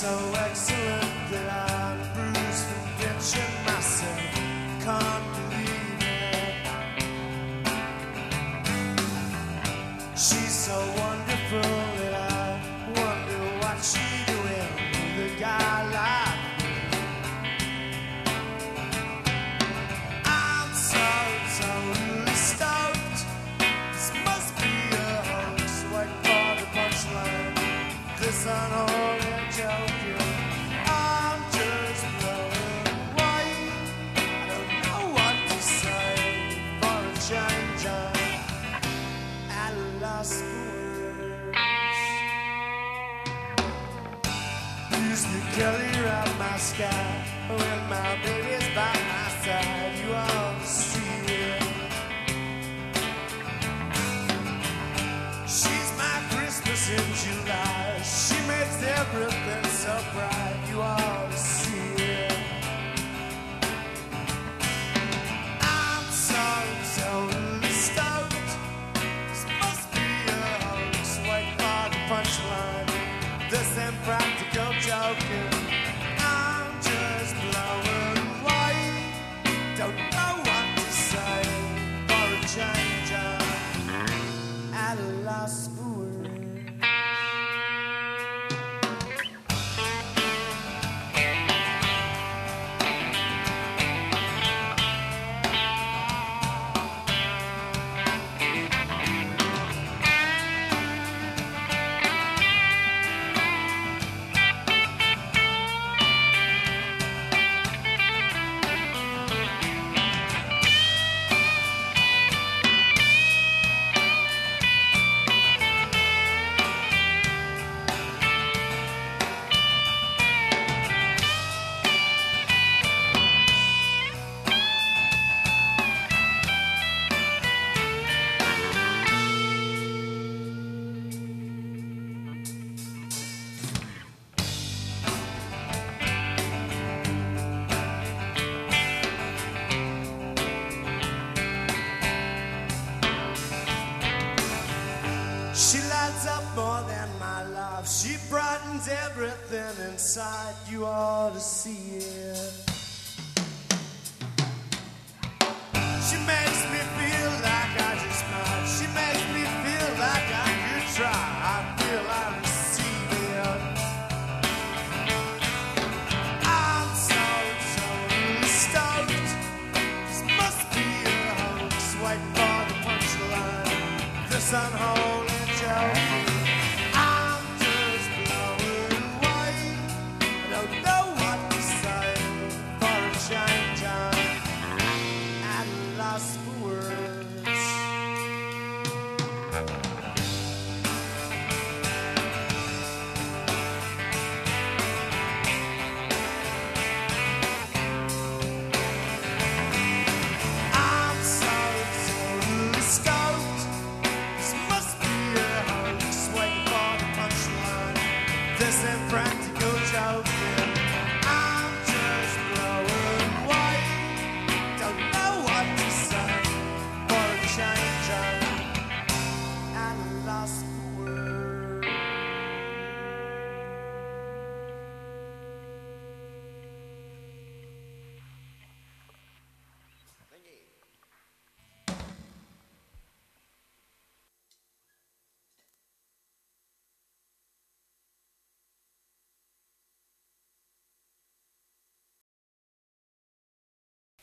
so excellent that I'm bruised from ditching myself. Can't believe it. She's so wonderful that I wonder what she's doing with a guy like me. I'm so totally stoked. This must be a hoax. Wait for the punchline. This unholy joking. I'm just blowing away. I don't know what to say. For a change, I'm at a loss for words. Use the Kelly around my sky. When my baby's by my side, you ought to see it. She's my Christmas in July. She makes everything so bright. You ought to see it. I'm so totally stoked. This must be a hoax. Wait for the punchline. This ain't practical joking. I'm just blowing away. Don't know what to say. For a change, I'm at a loss for words. She lights up more than my love. She brightens everything inside. You ought to see it.